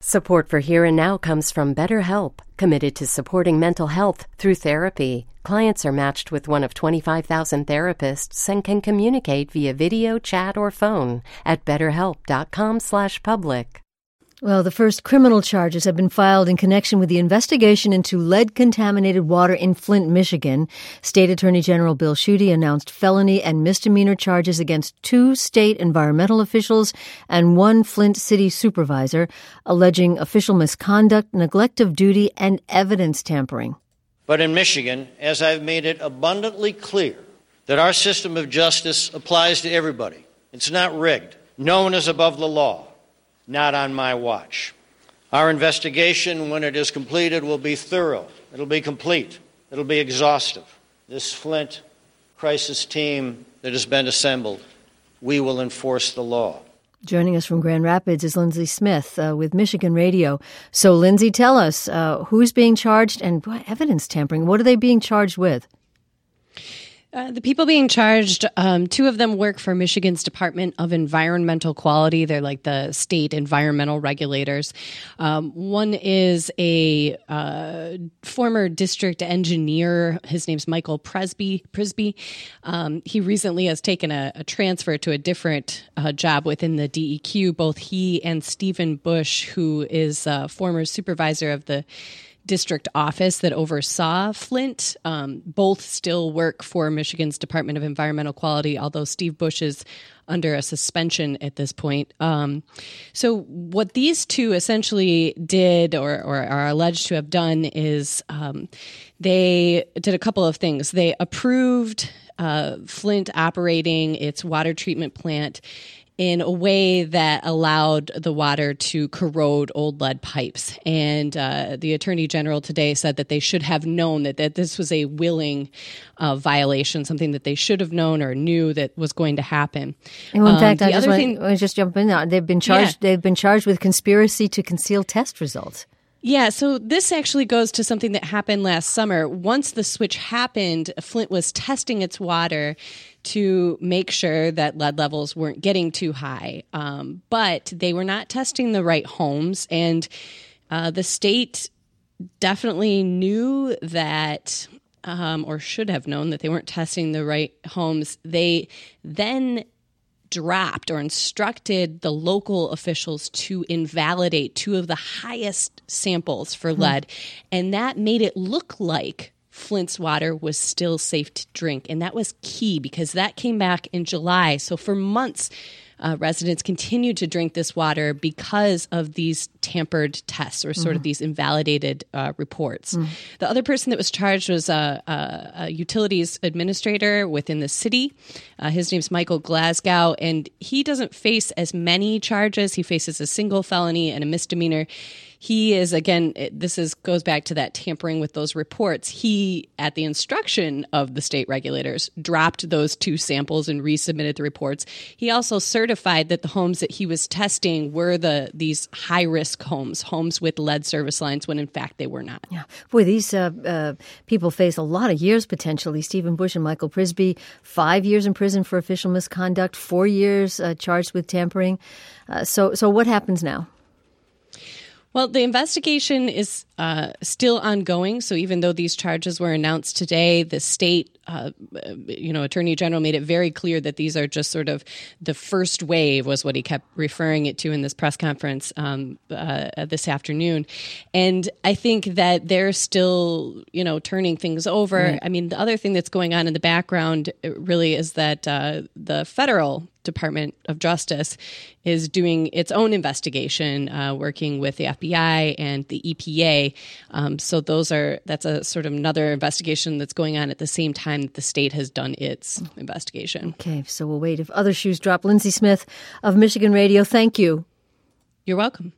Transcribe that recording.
Support for Here and Now comes from BetterHelp, committed to supporting mental health through therapy. Clients are matched with one of 25,000 therapists and can communicate via video, chat, or phone at betterhelp.com/public. Well, the first criminal charges have been filed in connection with the investigation into lead-contaminated water in Flint, Michigan. State Attorney General Bill Schuette announced felony and misdemeanor charges against 2 state environmental officials and 1 Flint city supervisor, alleging official misconduct, neglect of duty, and evidence tampering. But in Michigan, as I've made it abundantly clear, that our system of justice applies to everybody. It's not rigged. No one is above the law. Not on my watch. Our investigation, when it is completed, will be thorough. It'll be complete. It'll be exhaustive. This Flint crisis team that has been assembled, we will enforce the law. Joining us from Grand Rapids is Lindsay Smith with Michigan Radio. So, Lindsay, tell us who's being charged and what evidence tampering? What are they being charged with? The people being charged, 2 of them work for Michigan's Department of Environmental Quality. They're like the state environmental regulators. One is a former district engineer. His name's Michael Prisby. He recently has taken a transfer to a different job within the DEQ. Both he and Stephen Bush, who is a former supervisor of the district office that oversaw Flint, both still work for Michigan's Department of Environmental Quality, although Steve Bush is under a suspension at this point. So what these 2 essentially did or are alleged to have done is they did a couple of things. They approved Flint operating its water treatment plant in a way that allowed the water to corrode old lead pipes. And the Attorney General today said that they should have known that this was a willing violation, something that they should have known or knew that was going to happen. And in fact, I just jump in there. They've been charged. Yeah. They've been charged with conspiracy to conceal test results. Yeah, so this actually goes to something that happened last summer. Once the switch happened, Flint was testing its water to make sure that lead levels weren't getting too high. But they were not testing the right homes. And the state definitely knew that, or should have known that they weren't testing the right homes. They then dropped or instructed the local officials to invalidate 2 of the highest samples for lead. And that made it look like Flint's water was still safe to drink. And that was key because that came back in July. So for months, residents continued to drink this water because of these tampered tests or sort of these invalidated reports. The other person that was charged was a utilities administrator within the city. His name's Michael Glasgow, and he doesn't face as many charges. He faces a single felony and a misdemeanor. He is, again, goes back to that tampering with those reports. He, at the instruction of the state regulators, dropped those 2 samples and resubmitted the reports. He also certified that the homes that he was testing were these high-risk homes with lead service lines, when in fact they were not. Yeah, boy, these people face a lot of years potentially. Stephen Bush and Michael Prisby, 5 years in prison for official misconduct, 4 years charged with tampering. So what happens now? Well, the investigation is still ongoing. So even though these charges were announced today, the state, Attorney General made it very clear that these are just sort of the first wave, was what he kept referring it to in this press conference this afternoon. And I think that they're still, turning things over. Right. I mean, the other thing that's going on in the background really is that the federal Department of Justice is doing its own investigation, working with the FBI and the EPA. So that's a sort of another investigation that's going on at the same time that the state has done its investigation. Okay, so we'll wait if other shoes drop. Lindsay Smith of Michigan Radio, thank you. You're welcome.